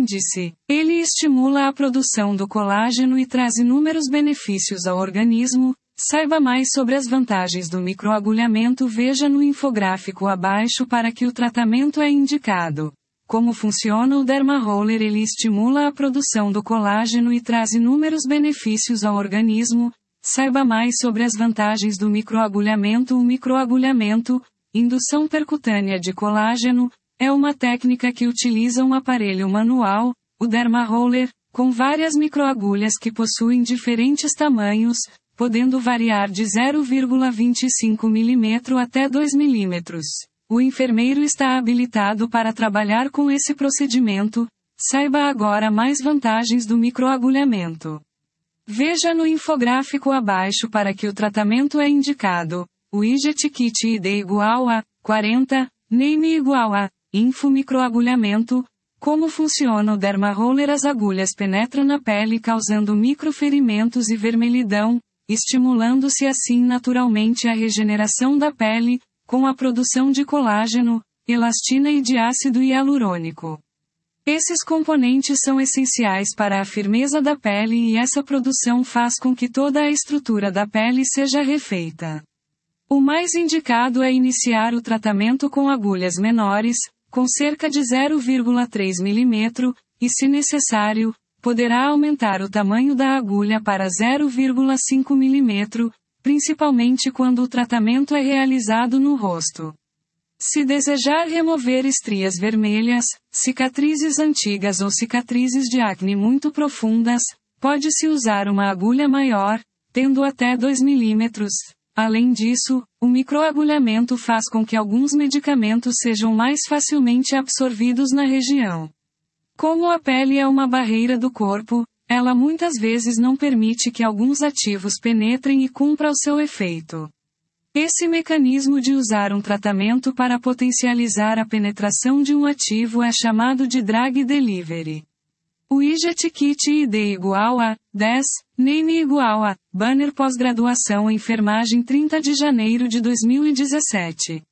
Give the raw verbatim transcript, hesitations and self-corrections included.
índice. Ele estimula a produção do colágeno e traz inúmeros benefícios ao organismo. Saiba mais sobre as vantagens do microagulhamento. Veja no infográfico abaixo para que o tratamento é indicado. Como funciona o Dermaroller? Ele estimula a produção do colágeno e traz inúmeros benefícios ao organismo. Saiba mais sobre as vantagens do microagulhamento. O microagulhamento, indução percutânea de colágeno, é uma técnica que utiliza um aparelho manual, o Dermaroller, com várias microagulhas que possuem diferentes tamanhos, podendo variar de zero vírgula vinte e cinco milímetros até dois milímetros. O enfermeiro está habilitado para trabalhar com esse procedimento. Saiba agora mais vantagens do microagulhamento. Veja no infográfico abaixo para que o tratamento é indicado. O Ijet Kit I D igual a quarenta, Name igual a Info microagulhamento. Como funciona o Dermaroller? As agulhas penetram na pele causando microferimentos e vermelhidão, estimulando-se assim naturalmente a regeneração da pele, com a produção de colágeno, elastina e de ácido hialurônico. Esses componentes são essenciais para a firmeza da pele e essa produção faz com que toda a estrutura da pele seja refeita. O mais indicado é iniciar o tratamento com agulhas menores, com cerca de zero vírgula três milímetros, e se necessário, poderá aumentar o tamanho da agulha para zero vírgula cinco milímetros, principalmente quando o tratamento é realizado no rosto. Se desejar remover estrias vermelhas, cicatrizes antigas ou cicatrizes de acne muito profundas, pode-se usar uma agulha maior, tendo até dois milímetros. Além disso, o microagulhamento faz com que alguns medicamentos sejam mais facilmente absorvidos na região. Como a pele é uma barreira do corpo, ela muitas vezes não permite que alguns ativos penetrem e cumpra o seu efeito. Esse mecanismo de usar um tratamento para potencializar a penetração de um ativo é chamado de drug delivery. O Ijet Kit I D igual a dez, Name igual a Banner Pós-graduação em enfermagem trinta de janeiro de dois mil e dezessete.